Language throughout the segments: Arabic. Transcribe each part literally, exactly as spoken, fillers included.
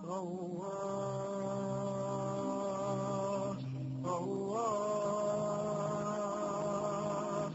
غواص غواص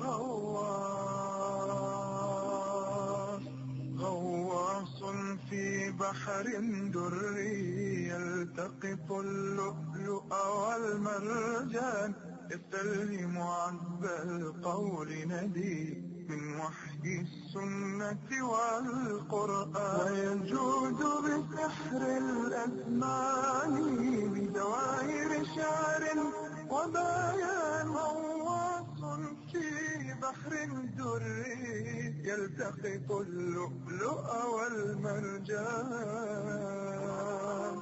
غواص غواص في بحر دري يلتقط اللؤلؤ والمرجان يستلهم عذب القول ندي من وحي السنة والقرآن ويجود بسحر الأزمان بدوائر شعر وبيان غواص في بحر دري يلتقط اللؤلؤ والمرجان.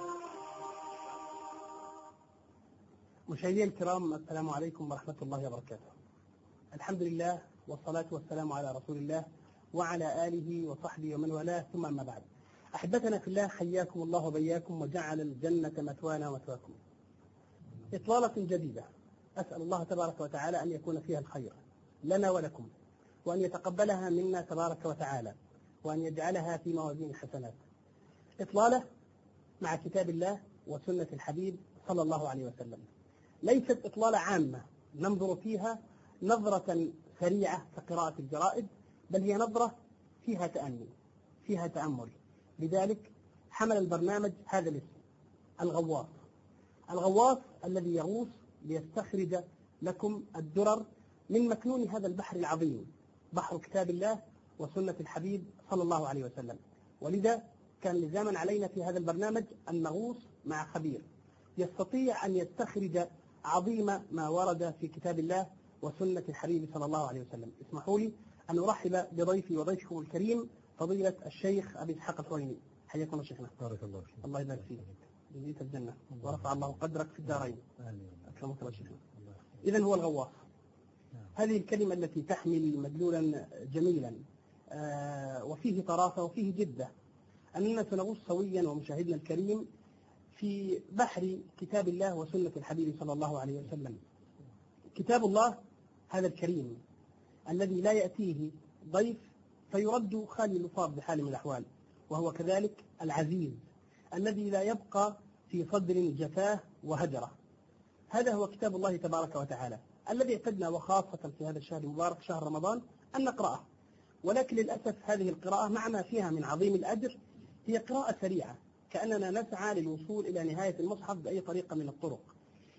مشاهدينا الكرام، السلام عليكم ورحمة الله وبركاته. الحمد لله والصلاة والسلام على رسول الله وعلى آله وصحبه ومن والاه، ثم أما بعد. أحبتنا في الله، حياكم الله وبياكم وجعل الجنة مثوانا ومثواكم. إطلالة جديدة أسأل الله تبارك وتعالى أن يكون فيها الخير لنا ولكم، وأن يتقبلها منا تبارك وتعالى، وأن يجعلها في موازين الحسنات. إطلالة مع كتاب الله وسنة الحبيب صلى الله عليه وسلم، ليست إطلالة عامة ننظر فيها نظرة سريعة كقراءة الجرائد، بل هي نظرة فيها تأني فيها تأمل. لذلك حمل البرنامج هذا الاسم، الغواص. الغواص الذي يغوص ليستخرج لكم الدرر من مكنون هذا البحر العظيم، بحر كتاب الله وسنة الحبيب صلى الله عليه وسلم. ولذا كان لزاما علينا في هذا البرنامج أن نغوص مع خبير يستطيع أن يستخرج عظيم ما ورد في كتاب الله وسنة الحبيب صلى الله عليه وسلم. اسمحوا لي أن أرحب بضيفي وضيفكم الكريم فضيلة الشيخ أبي إسحاق الحويني. حياكم الله شيخنا. بارك الله فيك. الله يبارك فيك، جزيت الجنة ورفع الله قدرك في الدارين. أكرمك الله شيخنا. إذن هو الغواص. هذه الكلمة التي تحمل مدلولا جميلا آه وفيه طرافة وفيه جدة، أننا سنغوص سويا ومشاهدنا الكريم في بحر كتاب الله وسنة الحبيب صلى الله عليه وسلم. كتاب الله هذا الكريم الذي لا يأتيه ضيف فيرد خالي اللفاظ بحال من الأحوال، وهو كذلك العزيز الذي لا يبقى في صدر جفاه وهجره. هذا هو كتاب الله تبارك وتعالى الذي اعتدنا وخاصة في هذا الشهر المبارك شهر رمضان أن نقرأه، ولكن للأسف هذه القراءة مع ما فيها من عظيم الأجر هي قراءة سريعة، كأننا نسعى للوصول إلى نهاية المصحف بأي طريقة من الطرق،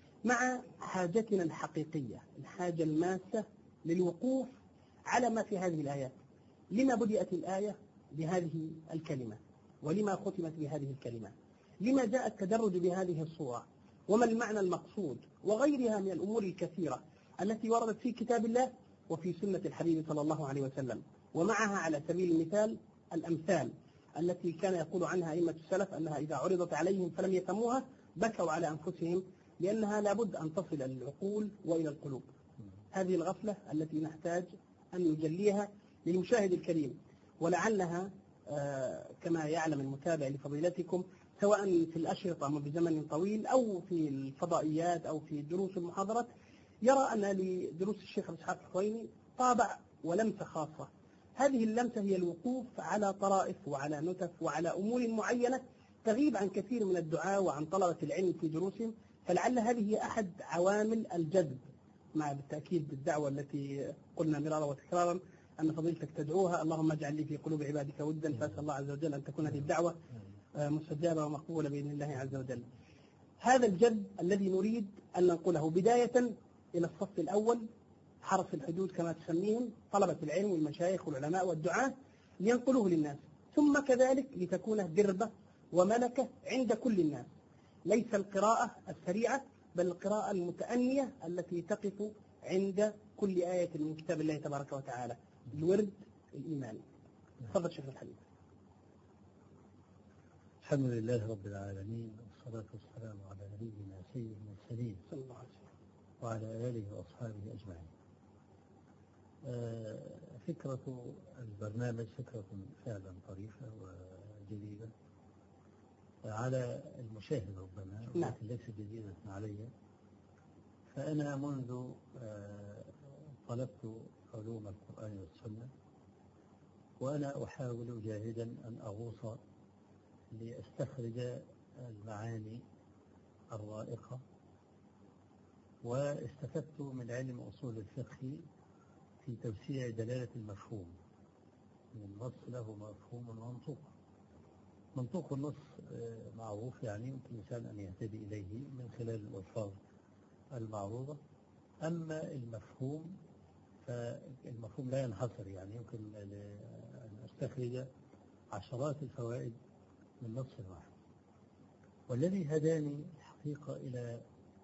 مع حاجتنا الحقيقية، الحاجة الماسة للوقوف على ما في هذه الآيات. لما بدأت الآية بهذه الكلمة؟ ولما ختمت بهذه الكلمة؟ لما جاء التدرج بهذه الصورة؟ وما المعنى المقصود؟ وغيرها من الأمور الكثيرة التي وردت في كتاب الله وفي سنة الحبيب صلى الله عليه وسلم، ومعها على سبيل المثال الأمثال التي كان يقول عنها أئمة السلف أنها إذا عرضت عليهم فلم يفهموها بكوا على أنفسهم، لأنها لابد أن تصل إلى العقول وإلى القلوب. هذه الغفلة التي نحتاج أن نجليها للمشاهد الكريم، ولعلها آه كما يعلم المتابع لفضيلتكم سواء في الأشرطة منذ زمن طويل أو في الفضائيات أو في دروس المحاضرات يرى أن لدروس الشيخ أبي إسحاق الحويني طابع ولمسة خاصة. هذه اللمسة هي الوقوف على طرائف وعلى نتف وعلى أمور معينة تغيب عن كثير من الدعاء وعن طلبة العلم في دروسهم، فلعل هذه هي أحد عوامل الجذب، مع بالتأكيد الدعوة التي قلنا مرارا وتكرارا أن فضيلتك تدعوها، اللهم اجعل لي في قلوب عبادك ودا، فأسأل الله عز وجل أن تكون هذه الدعوة مستجابة ومقبولة بإذن الله عز وجل. هذا الجذب الذي نريد أن ننقله بداية إلى الصف الأول، حرس الحدود كما تسميهم، طلبة العلم والمشايخ والعلماء والدعاة، لينقلوه للناس، ثم كذلك لتكون دربة وملكة عند كل الناس. ليس القراءة السريعة بل القراءة المتأنية التي تقف عند كل آية من كتاب الله تبارك وتعالى، الورد الإيماني. تفضل شيخ الحبيب. الحمد لله رب العالمين، والصلاة والسلام على نبينا سيد المرسلين صلى الله عليه وسلم وعلى آله وأصحابه أجمعين. فكرة البرنامج فكرة فعلا طريفة وجديدة على المشاهد ربما، ولكن ليست جديدة علي. فأنا منذ طلبت علوم القرآن والسنة وأنا أحاول جاهدا أن أغوص لأستخرج المعاني الرائقة، واستفدت من علم أصول الفقه في توسيع دلالة المفهوم. النص له مفهوم ومنطوق. منطوق النص معروف، يعني يمكن الإنسان أن يهتدي إليه من خلال الألفاظ المعروضة. أما المفهوم فالمفهوم لا ينحصر، يعني يمكن أن أستخرج عشرات الفوائد من نص واحد. والذي هداني الحقيقة إلى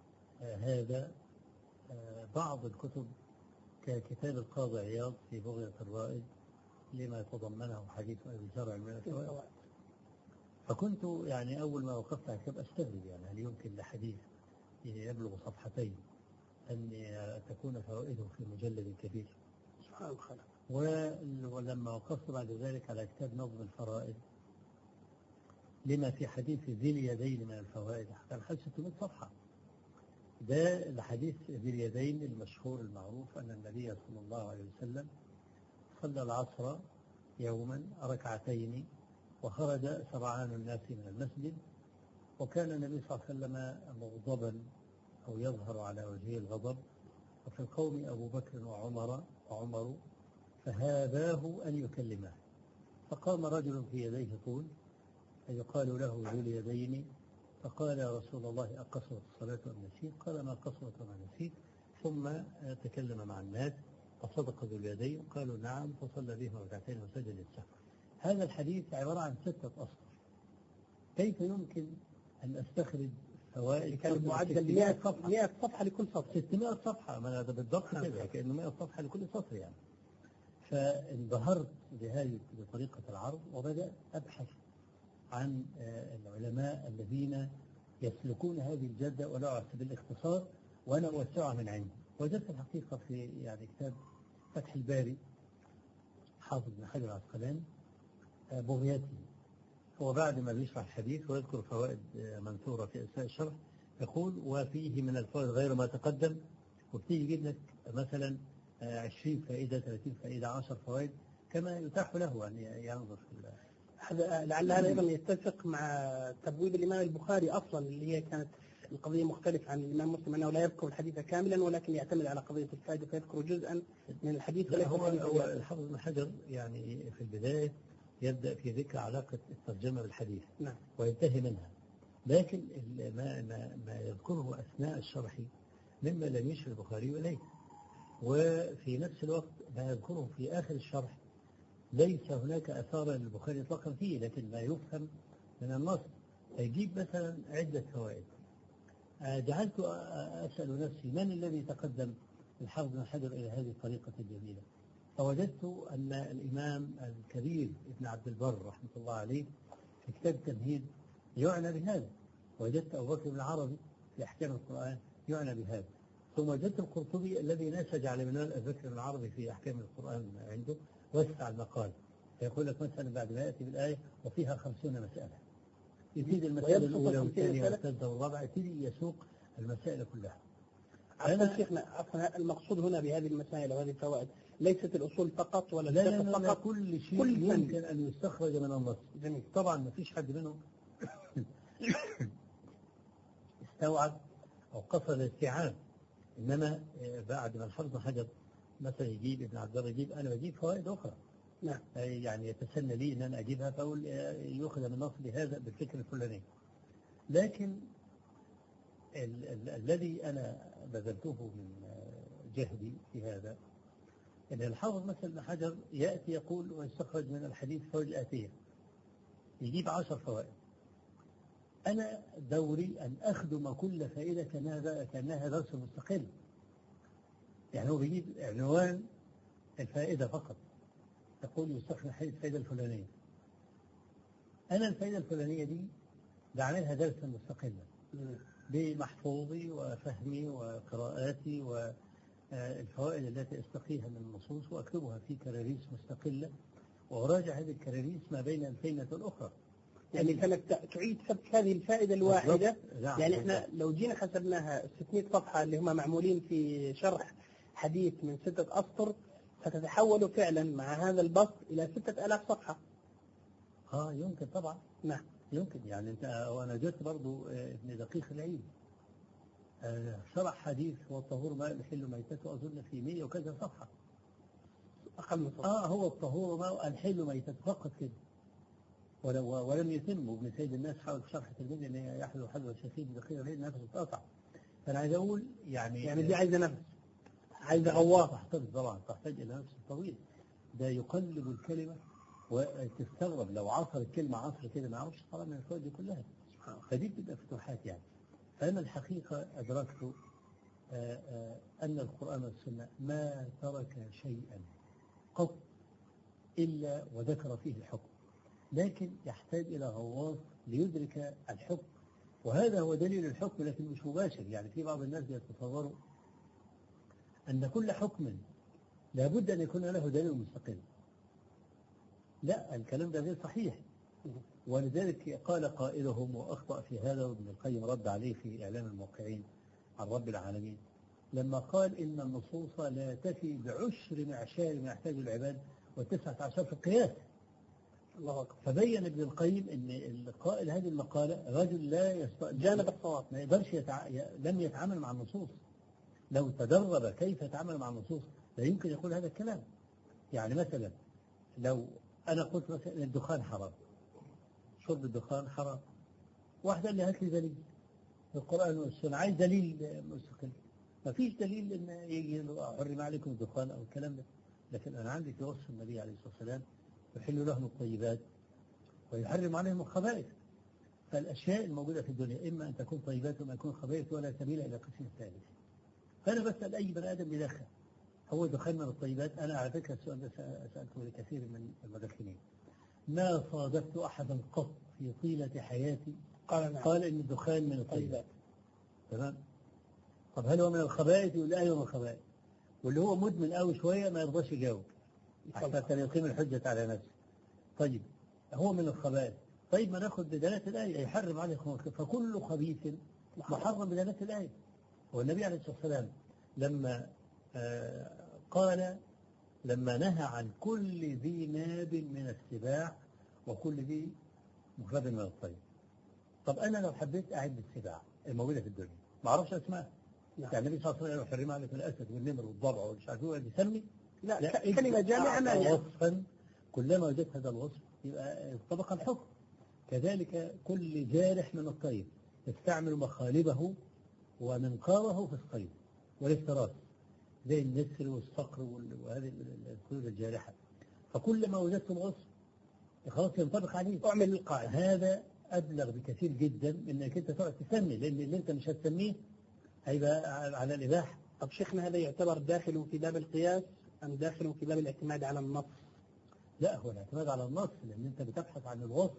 هذا بعض الكتب ككتاب القاضي عياض في بغية الرائد لما يتضمنه حديث أبي زرع من الفوائد. فكنت يعني أول ما وقفت على كتاب أستغرب، يعني هل يمكن لحديث يبلغ صفحتين أن تكون فوائده في مجلد كبير؟ سبحان الله. ولما وقفت بعد ذلك على كتاب نظم الفرائد لما في حديث ذي اليدين من الفوائد، كان حوالي ستمائة صفحة. ده الحديث ذي اليدين المشهور المعروف أن النبي صلى الله عليه وسلم صلى العصر يوما ركعتين وخرج سرعان الناس من المسجد، وكان النبي صلى الله عليه وسلم مغضبا أو يظهر على وجهه الغضب، وفي القوم أبو بكر وعمر وعمر فهاباه أن يكلمه. فقام رجل في يديه طول يقال له ذو اليدين، فقال يا رسول الله أقصرت الصلاة أم نسيت؟ قال ما قصرت وما نسيت. ثم تكلم مع الناس فصدق ذو اليدين، قالوا نعم، فصلى بهم ركعتين وسجد للسهو. هذا الحديث عبارة عن ستة أسطر. كيف يمكن أن أستخرج فوائد؟ كان معدل مئة صفحة مئة صفحة لكل سطر، ستمائة صفحة، ما هذا بالضبط كذا، كأنه مئة صفحة لكل سطر يعني. فانبهرت بهذه بطريقة العرض، وبدأت أبحث عن العلماء الذين يسلكون هذه الجدة ولا على سبيل الاختصار، وأنا أوسعها من عندي. وجدت الحقيقة في يعني كتاب فتح الباري حافظ بن حجر العسقلاني بغيته، هو بعد ما بيشرح الحديث ويذكر فوائد منثورة في أثناء الشرح يقول وفيه من الفوائد غير ما تقدم، وبتيجي يجيب لك مثلا عشرين فائدة ثلاثين فائدة عشر فوائد كما يتاح له أن ينظر في هذا. لعل هذا أيضا يتفق مع تبويب الإمام البخاري أصلا، اللي هي كانت القضية مختلفة عن الإمام مسلم، أنه لا يذكر الحديث كاملا ولكن يعتمد على قضية الفائدة فيذكر جزءا من الحديث. لا، هو, هو الحافظ بن حجر يعني في البداية يبدأ في ذكر علاقة الترجمة بالحديث، نعم، وينتهي منها، لكن ما, ما, ما يذكره أثناء الشرح مما لم يشر البخاري إليه، وفي نفس الوقت ما يذكره في آخر الشرح ليس هناك أثار للبخاري إطلاقا فيه، لكن ما يفهم من النص. فيجيب مثلا عدة فوائد. جعلت أسأل نفسي من الذي تقدم الحافظ بن حجر إلى هذه الطريقة الجميلة؟ فوجدت أن الإمام الكبير ابن عبد البر رحمة الله عليه في كتاب التمهيد يعنى بهذا، وجدت أبو بكر بن العربي في أحكام القرآن يعنى بهذا، ثم وجدت القرطبي الذي نسج على منوال أبي بكر بن العربي في أحكام القرآن عنده وسع المقال، فيقول لك مثلا بعد ما يأتي بالآية وفيها خمسون مسألة، يفيد المسألة الأولى والثانية والثالثة والرابعة، يبتدي يسوق المسائل كلها. أنا شيخنا عفوا، المقصود هنا بهذه المسائل وهذه الفوائد ليست الأصول فقط ولا لا لا لا فقط، كل شيء كل يمكن أن يستخرج من النص. جميل. طبعا ما فيش حد منهم استوعب أو قصر الاستيعاب، إنما بعد ما الحافظ بن حجر مثلا يجيب ابن عبد الله يجيب، أنا بجيب فوائد أخرى. نعم. يعني يتسنى لي أن أنا أجيبها، فأقول يأخذ من النص بهذا بالفكر الفلاني. لكن ال ال الذي أنا بذلته من جهدي في هذا أن الحافظ مثلا ابن حجر يأتي يقول ويستخرج من الحديث فوائد الآتية، يجيب عشر فوائد. أنا دوري أن أخدم كل فائدة كأنها كأنها درس مستقل، يعني هو بيجيب عنوان الفائدة فقط، يقول يستخرج الحديث الفائدة الفلانية. أنا الفائدة الفلانية دي بعملها درسا مستقلا بمحفوظي وفهمي وقراءاتي والفوائد التي استقيها من النصوص، وأكتبها في كراريس مستقلة، وأراجع هذه الكراريس ما بين الفينة والأخرى. يعني كانت تعيد سبك هذه الفائدة الواحدة. يعني احنا لو جينا حسبناها ستمائة صفحة اللي هم معمولين في شرح حديث من ستة أسطر، فتتحول فعلا مع هذا البسط إلى ستة آلاف صفحة. آه يمكن طبعا. نعم. يمكن يعني أنت وأنا جدت برضو ابن دقيق العيد شرح حديث والطهور ماء يحل ميتته أظن في مية وكذا صفحة أقل من صفحة. آه هو الطهور ماء الحل ميتته فقط كده ولم يتم. ابن سيد الناس حاول في شرح التلميذ أن يحلو حلوى الشيخين دقيق العيد نفسه اتقطع. فأنا عايز أقول يعني يعني دي عايزة نفس، عايزة غواصة، تحتاج طبعا تحتاج إلى نفس طويل. ده يقلب الكلمة وتستغرب لو عصر الكلمة عصر كده ما عرفش طبعا من الفوائد دي كلها. فدي بتبقى فتوحات يعني. فأنا الحقيقة أدركت آآ آآ أن القرآن والسنة ما ترك شيئا قط إلا وذكر فيه الحكم، لكن يحتاج إلى غواص ليدرك الحكم، وهذا هو دليل الحكم لكن مش مباشر. يعني في بعض الناس يتصوروا أن كل حكم لابد أن يكون له دليل مستقل. لا، الكلام ده غير صحيح. ولذلك قال قائلهم وأخطأ في هذا وابن القيم رد عليه في إعلام الموقعين عن رب العالمين لما قال إن النصوص لا تفي بعشر معشار ما يحتاج العباد وتسعة عشر في القياس. الله أكبر. فبين ابن القيم أن القائل هذه المقالة رجل لا يستطيع جانب الصواب، ما يقدرش يتع... لم يتعامل مع النصوص. لو تدرب كيف يتعامل مع النصوص لا يمكن يقول هذا الكلام. يعني مثلا لو أنا قلت مثلا الدخان حرام، شرب الدخان حرام، واحد قال لي هات لي دليل القرآن والسنة، عايز دليل مستقل. ما فيش دليل ان يجي حرم عليكم الدخان او الكلام ده. لكن انا عندي في وصف النبي عليه الصلاه والسلام يحل لهم الطيبات ويحرم عليهم الخبائث. فالاشياء الموجوده في الدنيا اما ان تكون طيبات وما يكون خبائث ولا سبيل الى قسم ثالث. فانا بسال اي بني ادم يدخن هو دخان من الطيبات؟ انا على فكره السؤال ده سالته لكثير من المدخنين، ما صادفت احدا قط في طيله حياتي قال نعم. قال ان الدخان من الطيبات. تمام. طب هل هو من الخبائث؟ يقول ايوه من الخبائث. واللي هو مدمن قوي شويه ما يرضاش يجاوب حتى يقيم الحجه على نفسه. طيب هو من الخبائث، طيب ما ناخذ بدلاله الايه يحرم عليه الخمر، فكل خبيث محرم بدلاله الايه. والنبي عليه الصلاه والسلام لما آه قال لما نهى عن كل ذي ناب من السباع وكل ذي مخلب من الطير. طب انا لو حبيت اعد السباع الموجوده في الدنيا ما اعرفش اسماء. نعم. يعني النبي صلى الله عليه وسلم يحرم عليكم الاسد والنمر والضبع والمش عارف ايه يسمي؟ لا, لا كلمه جامعه ما يعني. وصفا كلما وجدت هذا الوصف يبقى طبق الحكم. كذلك كل جارح من الطير يستعمل مخالبه ومنقاره في الصيد والافتراس زي النسر والصقر وهذه الطيور الجارحه. فكلما وجدتم وصف خلاص ينطبق عليه. اعمل القاعده. هذا أبلغ بكثير جدا من أنك أنت تقعد تسمي، لأن اللي أنت مش هتسميه هيبقى على الإباحة. طب شيخنا هذا يعتبر داخل في باب القياس أم داخل في باب الاعتماد على النص؟ لا، هو الاعتماد على النص، لأن أنت بتبحث عن الوصف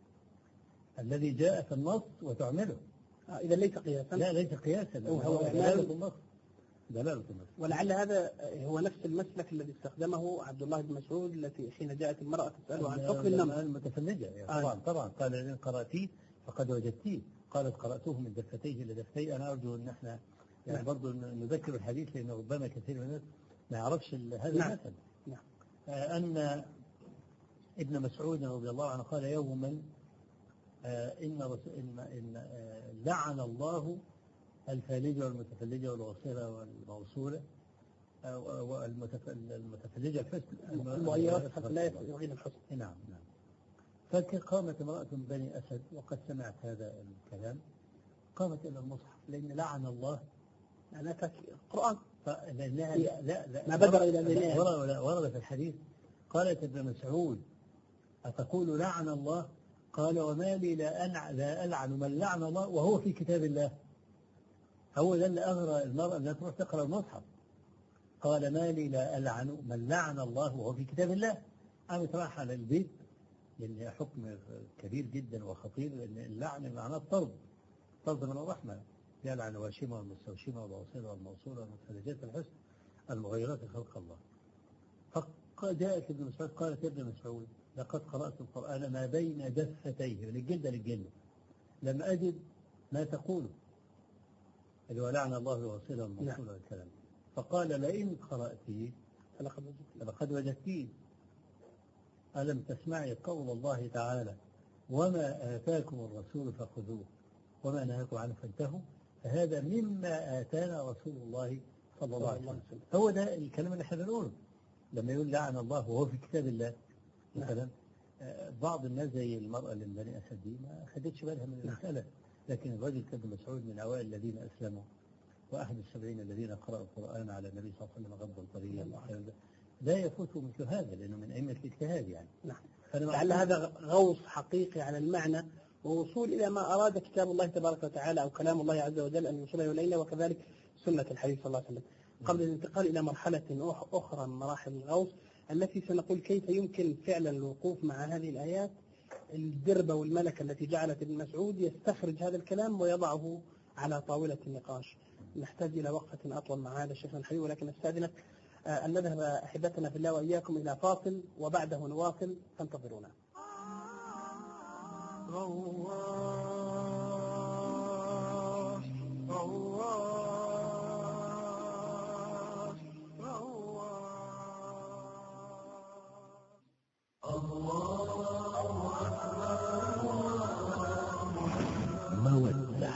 الذي جاء في النص وتعمله. آه إذا ليس قياسا. لا ليس قياسا، هو, هو دلالة النص. دلالة النص. ولعل هذا هو نفس المسلك الذي استخدمه عبد الله بن مسعود التي حين جاءت المرأة تسأله عن حكم النمر المتفلجة. يعني طبعا آه. طبعا قال إن قرأتيه فقد وجدتيه، قالت قرأته من دفتيه إلى دفتي. أنا أرجو أن احنا يعني نعم. برضو نذكر الحديث لأنه ربما كثير من الناس ما يعرفش هذا نعم. المثل. نعم. آه أن ابن مسعود رضي الله عنه قال يوما آه إن, إن, إن آه لعن الله الفالجة والمتفلجة والوصيلة والموصولة والمتفلجة الحسن المغيرات حتى لا يغير الحسن. نعم نعم. فقامت امرأة من بني أسد وقد سمعت هذا الكلام قامت إلى المصحف لأن لعن الله أنا القرآن لأنها لا لا, لا ما بدر إلى ذنها ورد في الحديث قالت ابن مسعود أتقول لعن الله؟ قال وما لي لا, أنع لا ألعن من لعن الله وهو في كتاب الله. هو ده اللي أغرى المرأة أنها تروح تقرأ المصحف. قال ما لي لا ألعن من لعن الله وهو في كتاب الله. قامت راح على البيت لأن حكم كبير جدا وخطير، لأن اللعن معناه الطرد، طرد من الرحمة. يلعن واشمة والمستوشمة والواصلة والموصولة والمتفلجات الحسن المغيرات خلق الله. فجاءت ابن مسعود قالت ابن مسعود لقد قرأت القرآن ما بين دفتيه من الجلدة للجلدة لم أجد ما تقوله اللي هو لعن الله الواصلة والموصولة والكلام. فقال لئن قرأتيه فلقد وجدتيه. ألم تسمعي قول الله تعالى وما آتاكم الرسول فخذوه وما نهاكم عنه فانتهوا، فهذا مما آتانا رسول الله صلى الله عليه وسلم. هو ده الكلام اللي احنا بنقوله لما يقول لعن الله وهو في كتاب الله مثلا. بعض الناس زي المرأة اللي من بني أسد دي ما خدتش بالها من المسألة، لكن الرجل كان مسعود من أوائل الذين أسلموا وأحد السبعين الذين قرأوا القرآن على النبي صلى الله عليه وسلم غض الطريق، لا يفوت مثل هذا لأنه من أئمة الاجتهاد يعني. نعم. لعل هذا غوص حقيقي على المعنى ووصول إلى ما أراد كتاب الله تبارك وتعالى أو كلام الله عز وجل أن يوصله إلينا، وكذلك سنة الحديث صلى الله عليه وسلم، قبل الانتقال إلى مرحلة أخرى من مراحل الغوص التي سنقول كيف يمكن فعلا الوقوف مع هذه الآيات. الدربة والملكة التي جعلت ابن مسعود يستخرج هذا الكلام ويضعه على طاولة النقاش. نحتاج إلى وقفة أطول مع هذا الشيخ الحبيب، ولكن استأذنك أن نذهب أحبتنا في الله وإياكم إلى فاصل وبعده نواصل، فانتظرونا. غواص غواص مودة،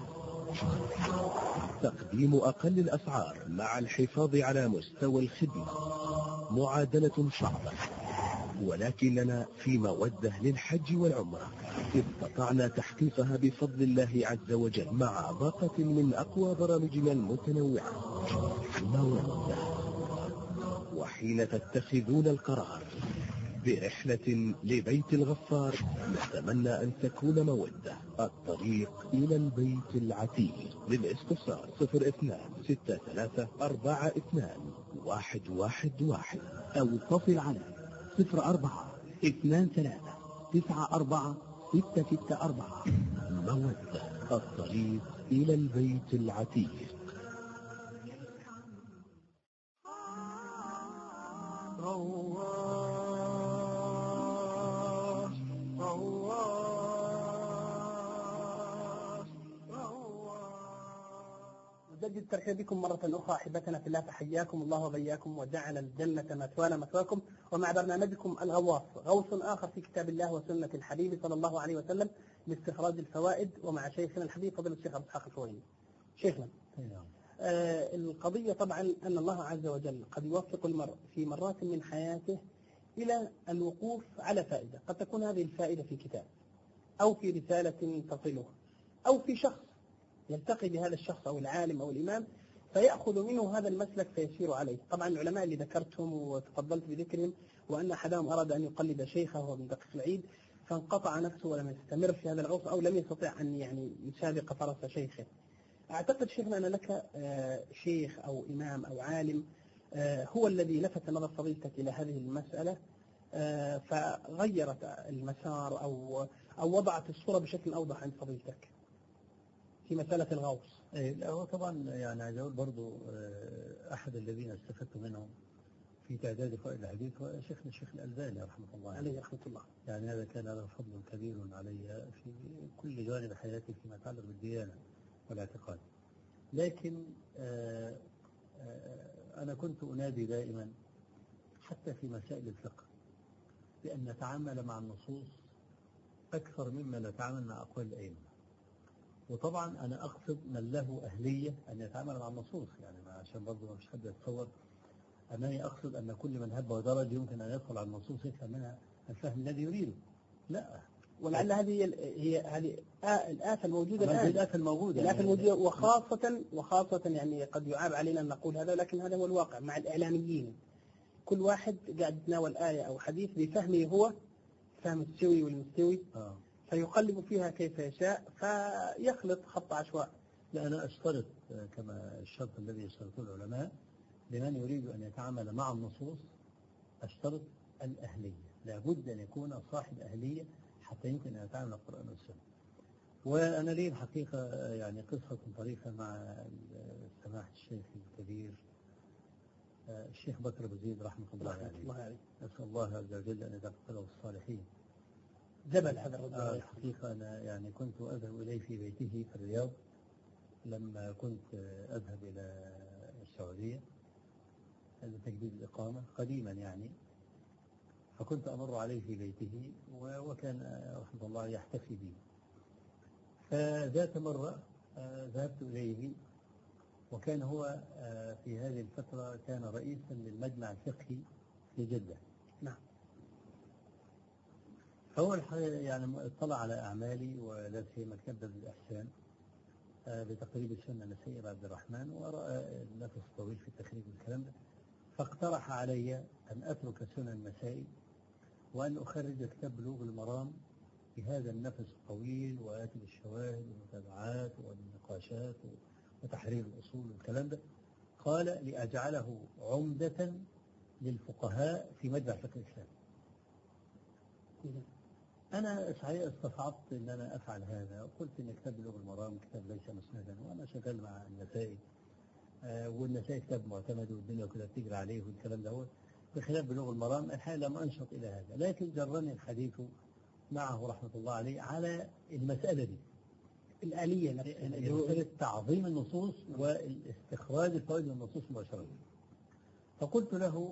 تقديم أقل الأسعار مع الحفاظ على مستوى الخدمة. معادلة صعبة، ولكننا في مودة للحج والعمرة استطعنا تحقيقها بفضل الله عز وجل مع باقة من أقوى برامجنا المتنوعة. مودة، وحين تتخذون القرار برحلة لبيت الغفار نتمنى أن تكون مودة الطريق إلى البيت العتيق. للاستفسار صفر اثنان ستة ثلاثة أربعة اثنان واحد واحد واحد أو اتصل على صفر أربعة اثنان ثلاثة تسعة أربعة ستة ستة أربعة. مودة الطريق إلى البيت العتيق. غواص غواص غواص. نجدد الترحيب بكم مرة أخرى أحبتنا في الله، فحياكم الله وبياكم وجعل الجنة مثوانا مثواكم، ومع برنامجكم الغواص، غوص آخر في كتاب الله وسنة الحبيب صلى الله عليه وسلم لاستخراج الفوائد، ومع شيخنا الحبيب فضيلة الشيخ عبد الحق الفويني. شيخنا، آه القضية طبعا أن الله عز وجل قد يوفق المرء في مرات من حياته إلى الوقوف على فائدة، قد تكون هذه الفائدة في كتاب أو في رسالة تصله أو في شخص يلتقي بهذا الشخص أو العالم أو الإمام فيأخذ منه هذا المسلك فيسير عليه. طبعا العلماء اللي ذكرتهم وتفضلت بذكرهم وأن أحدهم أراد أن يقلد شيخه وهو من دقيق العيد فانقطع نفسه ولم يستمر في هذا الغوص أو لم يستطيع أن يعني يسابق فرس شيخه. أعتقد شيخنا أن لك شيخ أو إمام أو عالم هو الذي لفت نظر فضيلتك إلى هذه المسألة فغيرت المسار أو أو وضعت الصورة بشكل أوضح عند فضيلتك في مسألة الغوص. إيه هو طبعا يعني عايز أقول برضو أحد الذين استفدت منهم في تعداد فوائد الحديث هو شيخنا الشيخ الألباني رحمه الله عليه رحمة الله. يعني هذا كان له فضل كبير علي في كل جوانب حياتي فيما يتعلق بالديانة والاعتقاد. لكن آآ آآ أنا كنت أنادي دائما حتى في مسائل الفقه بأن نتعامل مع النصوص أكثر مما نتعامل مع أقوال الأئمة. وطبعا أنا أقصد من له أهلية أن يتعامل مع النصوص، يعني عشان برضه ما فيش حد يتصور أنني أقصد أن كل من هب ودرج يمكن أن يدخل على النصوص يفهم منها الفهم الذي يريده. لا، ولعل هذه هي هذه الآفة الموجودة الآن. الآفة الموجودة الآفة الموجودة وخاصة وخاصة يعني قد يعاب علينا أن نقول هذا، لكن هذا هو الواقع مع الإعلاميين. كل واحد قاعد يتناول آية أو حديث بفهمه هو فهم السوي والمستوي آه. فيقلب فيها كيف يشاء فيخلط خط عشواء. لا، أنا أشترط كما الشرط الذي يشترطه العلماء لمن يريد أن يتعامل مع النصوص، أشترط الأهلية، لابد أن يكون صاحب أهلية حتى يمكن أن يتعامل مع القرآن والسنة. وأنا لي الحقيقة يعني قصة طريفة مع سماحة الشيخ الكبير الشيخ بكر أبو زيد رحمه الله عليه. أسأل الله عز وجل أن يتقبله الصالحين. جبل هذا الرجل. آه الحقيقة أنا يعني كنت أذهب إليه في بيته في الرياض لما كنت أذهب إلى السعودية لتجديد الإقامة قديما يعني. فكنت أمر عليه في بيته وكان رحمه الله يحتفي بي. فذات مرة ذهبت إليه، وكان هو في هذه الفترة كان رئيسا للمجمع الفقهي في جدة. نعم. فهو يعني اطلع على أعمالي ولا سيما كبد الإحسان بتقريب السنة لسيد عبد الرحمن، ورأى النفس الطويل في التخريج والكلام ده، فاقترح علي أن أترك سنن النسائي وأن أخرج كتاب بلوغ المرام بهذا النفس الطويل وآتي بالشواهد والمتابعات والنقاشات وتحرير الأصول والكلام ده. قال لأجعله عمدة للفقهاء في مجمع فقه الإسلام. أنا صحيح استصعبت أن أنا أفعل هذا، وقلت أن كتاب بلوغ المرام كتاب ليس مسندا، وأنا شغال مع النسائي آه والنسائي كتاب معتمد والدنيا كلها بتجري عليه والكلام ده. هو بخلاف بلوغ المرام الحقيقة لم أنشط إلى هذا، لكن جرني الحديث معه رحمة الله عليه على المسألة دي، الآلية نفسها، مسألة تعظيم النصوص والاستخراج الفوائد من النصوص مباشرة. فقلت له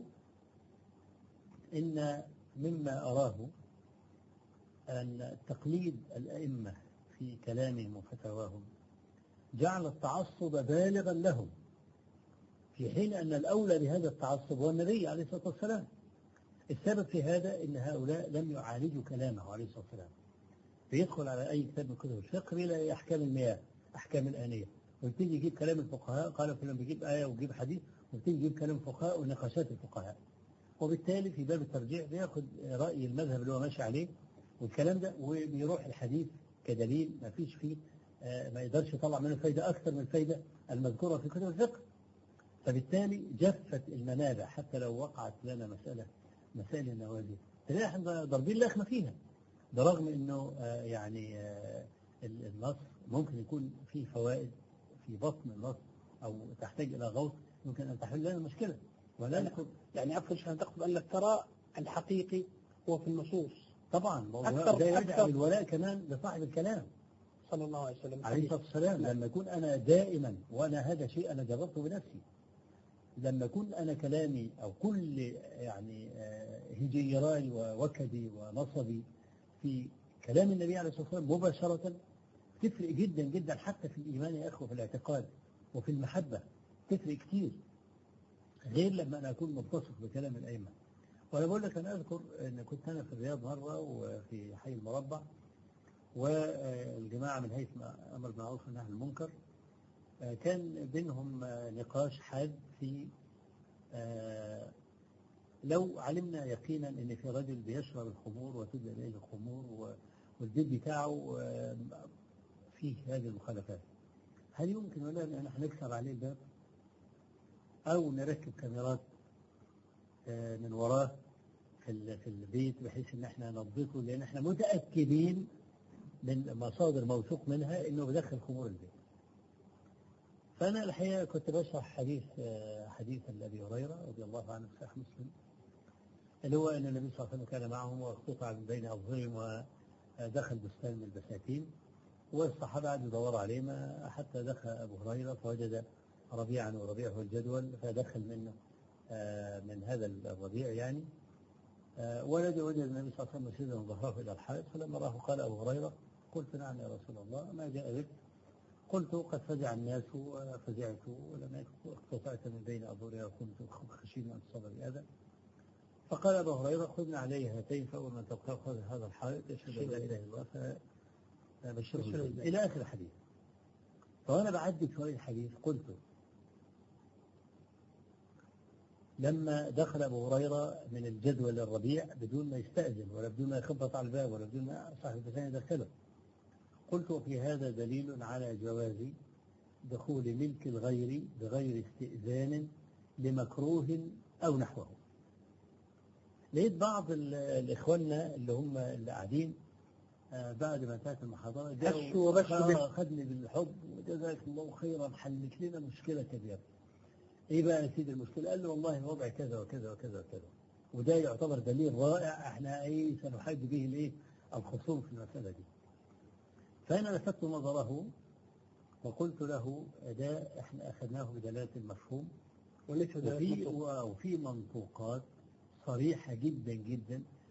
إن مما أراه أن تقليد الأئمة في كلامهم وفتاواهم جعل التعصب بالغا لهم، في حين أن الأولى بهذا التعصب هو النبي عليه الصلاة والسلام. السبب في هذا أن هؤلاء لم يعالجوا كلامه عليه الصلاة والسلام. بيدخل على أي كتاب من كتب الفقه إلى أحكام المياه، أحكام الآنية، ويبتدي يجيب كلام الفقهاء، قال فلان بيجيب آية ويجيب حديث، ويبتدي يجيب كلام الفقهاء ونقاشات الفقهاء، وبالتالي في باب الترجيح بياخد رأي المذهب اللي هو ماشي عليه والكلام ده، وبيروح الحديث كدليل ما فيش فيه آه ما يقدرش يطلع منه فايدة أكثر من الفايدة المذكورة في كتب الفقه. فبالتالي جفت المنابع، حتى لو وقعت لنا مسألة مسائل النوازل تلاقي احنا ضاربين لخمة فيها، برغم انه آه يعني آه النص ممكن يكون فيه فوائد في بطن النص او تحتاج الى غوص ممكن ان تحل لنا المشكلة. ولا يعني, يعني أفضل شيء تقصد أن ترى الحقيقي هو في النصوص طبعا، أكثر ده يرجع بالولاء كمان لصاحب الكلام صلى الله عليه وسلم عليه الصلاة والسلام. لما يكون أنا دائما، وأنا هذا شيء أنا جربته بنفسي، لما يكون أنا كلامي أو كل يعني هجيراي ووكدي ونصبي في كلام النبي عليه الصلاة والسلام مباشرة، تفرق جدا جدا حتى في الإيمان يا أخوة، في الاعتقاد وفي المحبة تفرق كتير، غير لما أنا أكون متصف بكلام الأئمة. وأنا بقول لك، أنا أذكر أن كنت أنا في الرياض مرة وفي حي المربع، والجماعة من هيئة أمر بالمعروف والنهي عن المنكر كان بينهم نقاش حاد في لو علمنا يقينا أن في رجل بيشرب الخمور وتدلى إليه الخمور والبيت بتاعه فيه هذه المخالفات، هل يمكن ولا أن نحن نكسر عليه الباب أو نركب كاميرات من وراه في في البيت بحيث ان احنا نضبطه، لان احنا متاكدين من مصادر موثوق منها انه بدخل خمور البيت. فانا الحقيقه كنت بشرح حديث حديث ابي هريره رضي الله عنه في صحيح مسلم، اللي هو ان النبي صلى الله عليه وسلم كان معهم واقتطع من بين اظهرهم ودخل بستان من البساتين، والصحابه قعدوا يدوروا عليه ما حتى دخل ابو هريره فوجد ربيعا، وربيع هو الجدول، فدخل منه من هذا الربيع يعني، ولد وجد النبي صلى الله عليه وسلم مسجدا ظهره الى الحائط، فلما راه قال ابو هريره قلت نعم يا رسول الله ما جاء بك؟ قلت قد فزع الناس وفزعت ولم اقتطعت من بين اظهرها وكنت خشين ان تصاب باذى. فقال ابو هريره خذنا عليه هاتين، فاول من تلقاه خذ هذا الحائط يشهد ان لا اله الا الله فبشره الى اخر الحديث. فانا بعدد شويه الحديث قلت لما دخل أبو هريرة من الجدول الربيع بدون ما يستأذن ولا بدون ما يخبط على الباب ولا بدون ما صاحب البستان يدخله، قلت في هذا دليل على جواز دخول ملك الغير بغير استئذان لمكروه أو نحوه. لقيت بعض الإخواننا اللي هم اللي قاعدين بعد ما انتهت المحاضرة جاءوا خدني بالحب وجزاك الله خيرا حلت لنا مشكلة كبيرة. ايه بقى يا سيدي المشكله؟ قال له والله الوضع كذا وكذا وكذا وكذا، وده يعتبر دليل رائع احنا ايه سنحاج به الايه الخصوم في المساله دي. فانا لفت نظره وقلت له ده احنا اخذناه بدلاله المفهوم، وفي وفي منطوقات صريحه جدا جدا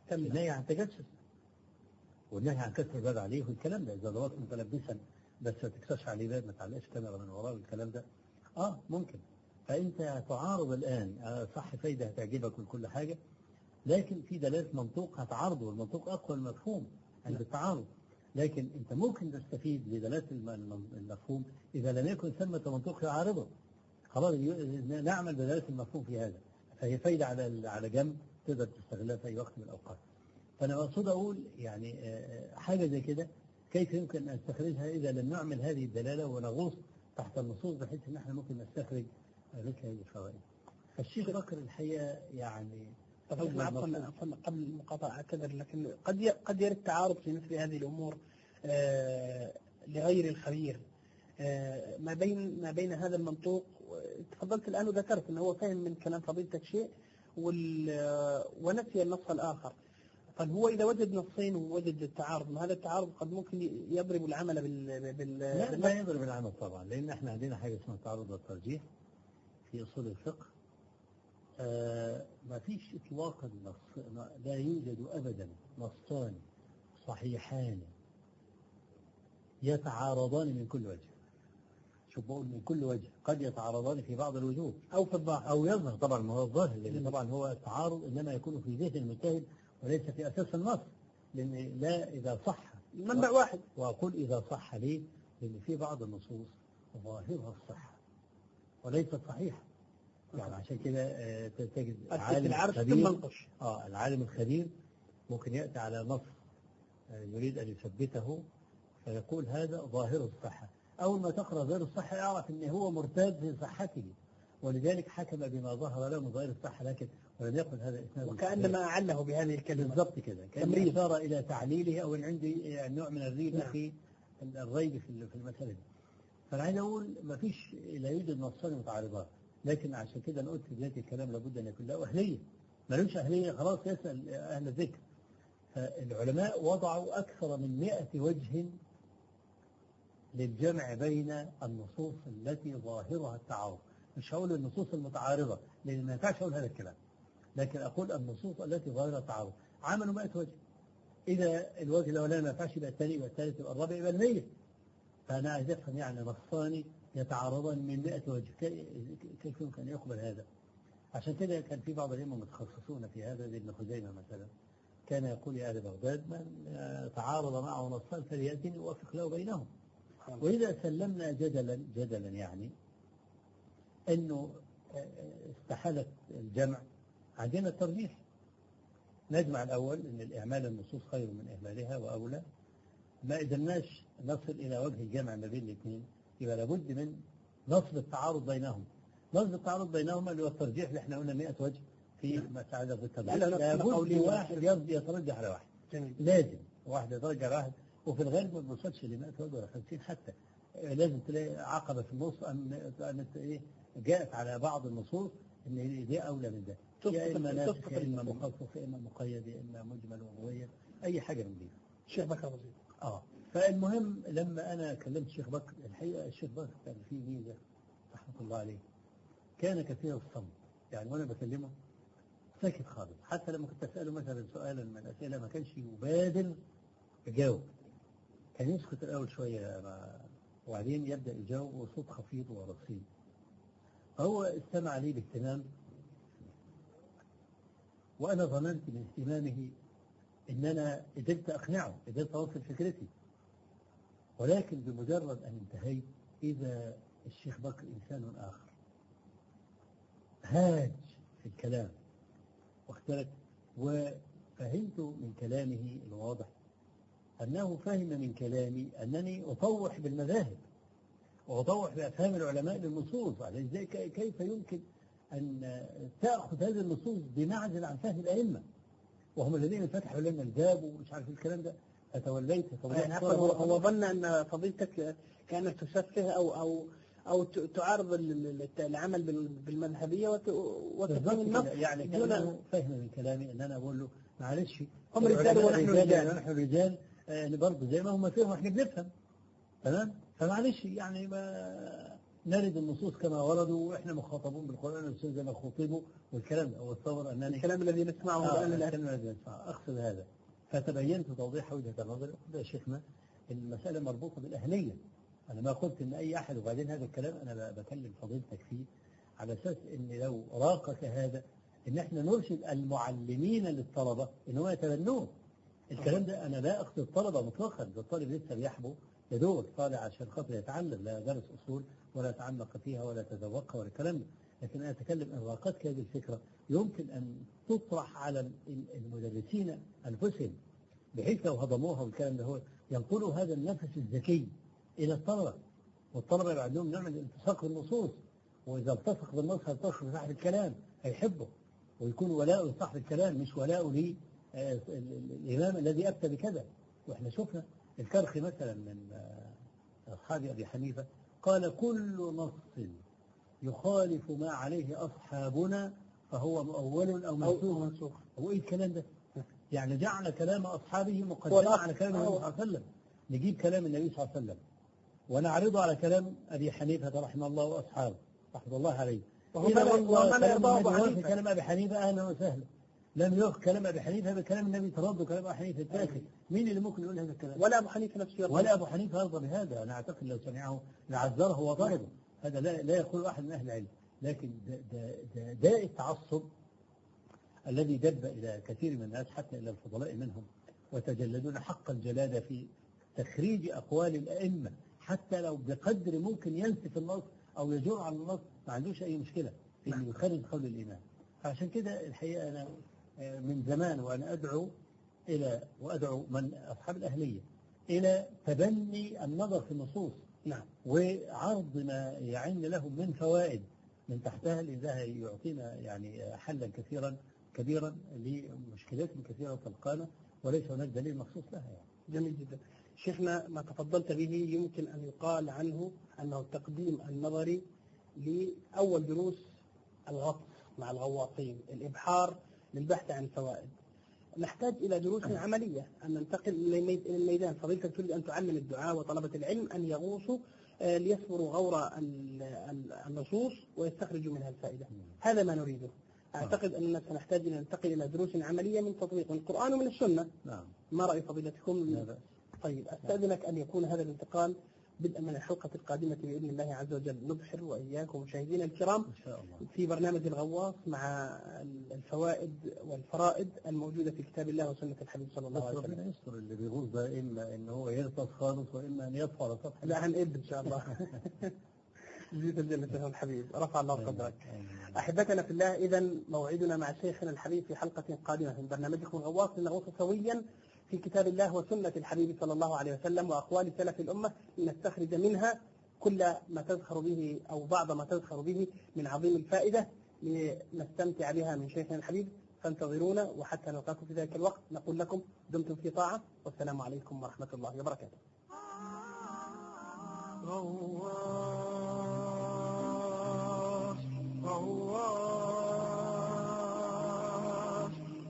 تمام. النهي عن تجسس والنهي عن كسر الباب عليه والكلام ده، إذا ضربت متلبسا بس ما تكسرش عليه باب، ما تعلقش كاميرا من وراه والكلام ده اه ممكن. فأنت تعارض الآن، آه صح فايدة هتعجبك وكل حاجة، لكن في دلالة منطوق هتعارضه، والمنطوق أقوى من المفهوم عند التعارض. لكن أنت ممكن تستفيد بدلالة الم- المفهوم إذا لم يكن ثمة منطوق يعارضه. خلاص ي- نعمل بدلالة المفهوم في هذا، فهي فايدة على على جنب تقدر تستغلها في أي وقت من الأوقات. فأنا أقصد أقول يعني آه، حاجة زي كده كيف يمكن أن نستخرجها إذا لم نعمل هذه الدلالة ونغوص تحت النصوص بحيث أن احنا ممكن نستخرج مثل هذه الفوائد. فالشيخ بكر الحقيقة يعني طب احنا عفوا عفوا قبل المقاطعة أعتذر، لكن قد ي- قد يرد تعارض في مثل هذه الأمور آه لغير الخبير آه ما بين ما بين هذا المنطوق. تفضلت الآن وذكرت أنه هو فهم من كلام فضيلتك شيء وال- آه، ونسي النص الآخر. طيب هو إذا وجد نصين ووجد التعارض، ما هذا التعارض قد ممكن يضرب العمل بال بال لا بالنص. لا يضرب العمل طبعا، لأن احنا عندنا حاجة اسمها التعارض والترجيح في أصول الفقه. آه ما فيش إطلاقا نص، لا يوجد أبدا نصان صحيحان يتعارضان من كل وجه. شو بقول من كل وجه؟ قد يتعارضان في بعض الوجوه أو في الظاهر. أو يظهر طبعا، ما هو الظاهر، لأن طبعا هو التعارض إنما يكون في ذهن المجتهد وليس في أساس النص. لأن لا إذا صح منبع واحد. وأقول إذا صح ليه؟ لأن في بعض النصوص ظاهرها الصحة وليست صحيحة. يعني عشان كده آه، تجد العالم العرش ثم خبير، انقش. اه العالم الخبير ممكن يأتي على نص آه، يريد أن يثبته فيقول هذا ظاهر الصحة. أول ما تقرأ ظاهر الصحة يعرف أنه هو مرتاب في صحته، ولذلك حكم بما ظهر له من ظاهر الصحة، لكن ولم يقل هذا إسناد وكأنما أعله بهذه الكلمة. بالضبط كده، كان تمرين. إشارة إلى تعليله أو إن عندي نوع من الريبة نعم. في الريب في في المسألة دي. فأنا عايز أقول ما فيش لا يوجد نصان متعارضان، لكن عشان كده أنا قلت في بداية الكلام لابد أن يكون له أهلية. ملوش أهلية خلاص يسأل أهل الذكر. فالعلماء وضعوا أكثر من مئة وجه للجمع بين النصوص التي ظاهرها التعارض. مش هقول النصوص المتعارضة لأن ما ينفعش أقول هذا الكلام، لكن أقول النصوص التي ظاهرها التعارض. عملوا مئة وجه، إذا الوجه الأولاني ما ينفعش يبقى الثاني، يبقى الثالث، يبقى الرابع، يبقى المية. فأنا عايز أفهم يعني نصان يتعارضان من مئة وجه كيف يمكن أن يقبل هذا؟ عشان كده كان في بعض الأئمة متخصصون في هذا زي ابن خزيمة مثلا، كان يقول يا أهل بغداد من تعارض معه نصان فليأتني أوافق له بينهم. وإذا سلمنا جدلا جدلا يعني أنه استحالت الجمع، عندنا الترجيح. نجمع الأول أن الإعمال النصوص خير من إهمالها وأولى. ما قدرناش نصل إلى وجه الجمع ما بين الاثنين، يبقى لابد من نصب التعارض بينهم. نصب التعارض بينهما اللي هو الترجيح اللي احنا قلنا مئة وجه في مسألة الترجيح. لابد واحد يترجح على واحد. جميل. لازم واحد يترجح على واحد، وفي الغالب ما بنوصلش ل مئة وجه ولا خمسين حتى. لازم تلاقي عقبة في النص أن أن إيه جاءت على بعض النصوص إن دي أولى من ده. يا إما ناسخ يا إما مخصص يا إما مقيد يا إما مجمل ومبين، أي حاجة من دي. الشيخ بكر بسيط. اه فالمهم لما انا كلمت الشيخ بكر، الحقيقه الشيخ بكر كان فيه ميزه رحمه الله عليه، كان كثير الصمت. يعني وانا بكلمه ساكت خالص، حتى لما كنت اساله مثلا سؤالا من الاسئله ما كانش يبادر يجاوب، كان يسكت الاول شويه وبعدين يبدا يجاوب وصوت خفيض ورصيد. فهو استمع لي باهتمام، وانا ظننت من اهتمامه إن أنا قدرت أقنعه، قدرت أوصل فكرتي. ولكن بمجرد أن انتهيت إذا الشيخ بكر إنسان آخر هاج في الكلام واختلف، وفهمت من كلامه الواضح أنه فهم من كلامي أنني أطوح بالمذاهب وأطوح بأفهام العلماء للنصوص. إزاي كيف يمكن أن تأخذ هذه النصوص بمعزل عن فهم الأئمة وهم الذين فتحوا لنا الباب ومش عارف الكلام ده، فتوليت يعني هو, هو ظن أن فضيلتك كانت تسفه أو أو أو تعارض العمل بالمذهبية وتفهم النص. يعني كان فهم من كلامي أن أنا أقول له معلش هم رجال ونحن رجال، ونحن رجال يعني برضه زي ما هم فيهم احنا بنفهم، تمام؟ فمعلش يعني ما نرد النصوص كما وردوا وإحنا مخاطبون بالقرآن والسنة زي ما خطبوا والكلام ده. والصور أنني الكلام الذي نسمعه آه الآن الآن. الكلام الذي نسمعه أقصد هذا. فتبينت توضيح وجهة النظر. يا شيخنا المسألة مربوطة بالأهلية. أنا ما قلت إن أي أحد، وبعدين هذا الكلام أنا بكلم فضيلتك فيه على أساس إن لو راقك هذا إن إحنا نرشد المعلمين للطلبة إن هم يتبنوه. الكلام ده أنا لا أقصد الطلبة مطلقا، ده الطالب لسه بيحبو يدور طالع عشان خاطر يتعلم، لا درس أصول ولا تعمق فيها ولا تذوقها ولا الكلام ده. لكن أنا أتكلم إن راقتك هذه الفكرة يمكن أن تطرح على المدرسين أنفسهم، بحيث لو هضموها والكلام ده هو ينقلوا هذا النفس الذكي إلى الطلبة، والطلبة يبقى عندهم نوع من الالتصاق بالنصوص، وإذا التصق بالنص هيلتصق بصاحب الكلام هيحبه ويكون ولاء لصاحب الكلام مش ولاء لي آه الإمام الذي أفتى بكذا. وإحنا شفنا الكرخي مثلا من آه أصحاب أبي حنيفة قال كل نص يخالف ما عليه أصحابنا فهو مؤول أو منسوخ. هو إيه الكلام ده؟ يعني جعل كلام أصحابه مقدما على كلام النبي صلى الله عليه وسلم. نجيب كلام النبي صلى الله عليه وسلم ونعرضه على كلام أبي حنيفة رحمه الله وأصحابه رحمه الله عليه. إذا وصل كلام أبي حنيفة أهلا وسهلا، لم يخ كلام أبي حنيفة بكلام النبي ترد كلام أبي حنيفة التاخر. مين اللي ممكن يقول هذا الكلام؟ ولا أبو حنيفة نفسه يرضى، ولا أبو حنيفة يرضى بهذا. أنا أعتقد لو سمعه لعذره وطرده. هذا لا, لا يقول أحد من أهل العلم. لكن داء التعصب الذي دب إلى كثير من الناس حتى إلى الفضلاء منهم وتجلدون حق الجلادة في تخريج أقوال الأئمة حتى لو بقدر ممكن ينسف النص أو يجور على النص، ما عندوش أي مشكلة في أنه يخرج قول الإمام. عشان كده الحقيقة أنا من زمان وأنا أدعو إلى وأدعو من أصحاب الأهلية إلى تبني النظر في النصوص. نعم. وعرض ما يعن لهم من فوائد من تحتها، لذا يعطينا يعني حلا كثيرا كبيرا لمشكلات كثيرة تلقانا وليس هناك دليل مخصوص لها يعني. جميل جدا. شيخنا ما تفضلت به يمكن أن يقال عنه أنه التقديم النظري لأول دروس الغطس مع الغواصين، الإبحار للبحث عن فوائد. نحتاج إلى دروس عملية، أن ننتقل إلى الميدان. فضيلتك تريد أن تعلم الدعاة وطلبة العلم أن يغوصوا ليصبروا غور النصوص ويستخرجوا منها الفائدة. هذا ما نريده. أعتقد أننا سنحتاج أن ننتقل إلى دروس عملية من تطبيق القرآن ومن السنة. نعم. ما رأي فضيلتكم؟ طيب أستأذنك أن يكون هذا الانتقال بدءا من الحلقة القادمة بإذن الله عز وجل. نبحر وإياكم مشاهدينا الكرام إن شاء الله في برنامج الغواص مع الفوائد والفرائد الموجودة في كتاب الله وسنة الحبيب صلى الله عليه وسلم. ربنا يستر اللي بيغوص ده، إما إن هو يغطس خالص وإما أن يطفى على سطح. لا هنقب إن شاء الله. جزيت الجنة يا الحبيب، رفع الله قدرك. أحبتنا في الله، إذا موعدنا مع شيخنا الحبيب في حلقة قادمة من برنامجكم الغواص لنغوص سويا في كتاب الله وسنة الحبيب صلى الله عليه وسلم وأقوال سلف الأمة لنستخرج منها كل ما تزخر به أو بعض ما تزخر به من عظيم الفائدة لنستمتع بها من شيخنا الحبيب. فانتظرونا، وحتى نلقاكم في ذلك الوقت نقول لكم دمتم في طاعة، والسلام عليكم ورحمة الله وبركاته. غواص غواص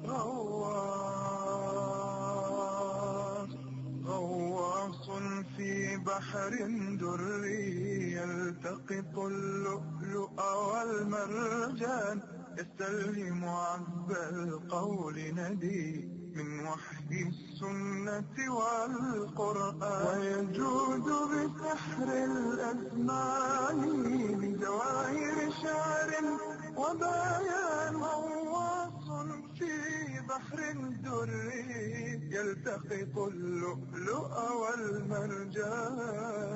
غواص غواص في بحر دري يلتقط اللؤلؤ والمرجان يستلهم عذب القول ندي من وحي السنة والقرآن ويجود بسحر الأزمان بجواهر شعر وبيان. غواص في بحر دري يلتقط اللؤلؤ والمرجان.